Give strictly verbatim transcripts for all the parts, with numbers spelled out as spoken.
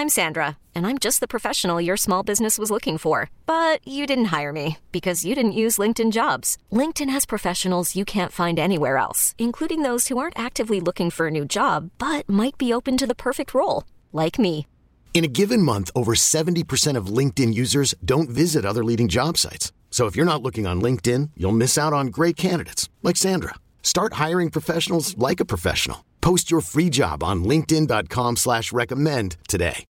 I'm Sandra, and I'm just the professional your small business was looking for. But you didn't hire me because you didn't use LinkedIn Jobs. LinkedIn has professionals you can't find anywhere else, including those who aren't actively looking for a new job, but might be open to the perfect role, like me. In a given month, over seventy percent of LinkedIn users don't visit other leading job sites. So if you're not looking on LinkedIn, you'll miss out on great candidates like Sandra. Start hiring professionals like a professional. Post your free job on linkedin.com slash recommend today.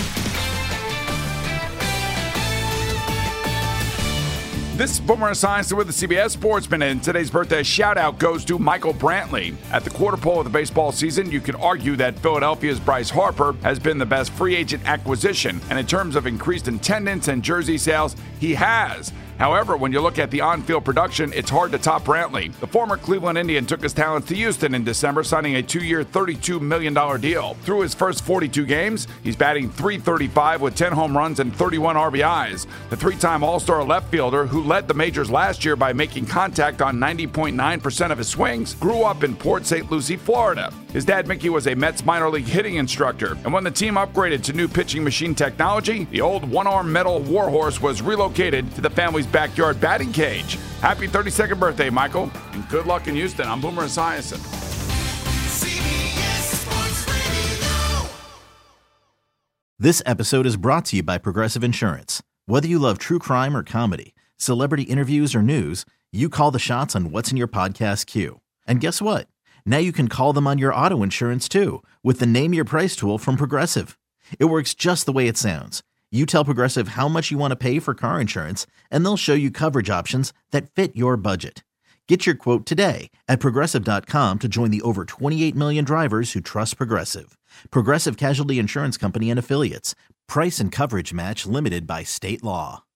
This is Boomer Esiason with the C B S Sportsman, and today's birthday shout-out goes to Michael Brantley. At the quarter pole of the baseball season, you could argue that Philadelphia's Bryce Harper has been the best free agent acquisition, and in terms of increased attendance and jersey sales, he has. However, when you look at the on-field production, it's hard to top Brantley. The former Cleveland Indian took his talents to Houston in December, signing a two-year, thirty-two million dollars deal. Through his first forty-two games, he's batting three thirty-five with ten home runs and thirty-one R B Is. The three-time All-Star left fielder, who led the majors last year by making contact on ninety point nine percent of his swings, grew up in Port Saint Lucie, Florida. His dad, Mickey, was a Mets minor league hitting instructor, and when the team upgraded to new pitching machine technology, the old one-arm metal warhorse was relocated to the family's backyard batting cage. Happy thirty-second birthday, Michael, and good luck in Houston. I'm Boomer Esiason. This episode is brought to you by Progressive Insurance. Whether you love true crime or comedy, celebrity interviews or news, you call the shots on what's in your podcast queue. And guess what? Now you can call them on your auto insurance too with the Name Your Price tool from Progressive. It works just the way it sounds. You tell Progressive how much you want to pay for car insurance, and they'll show you coverage options that fit your budget. Get your quote today at Progressive dot com to join the over twenty-eight million drivers who trust Progressive. Progressive Casualty Insurance Company and Affiliates. Price and coverage match limited by state law.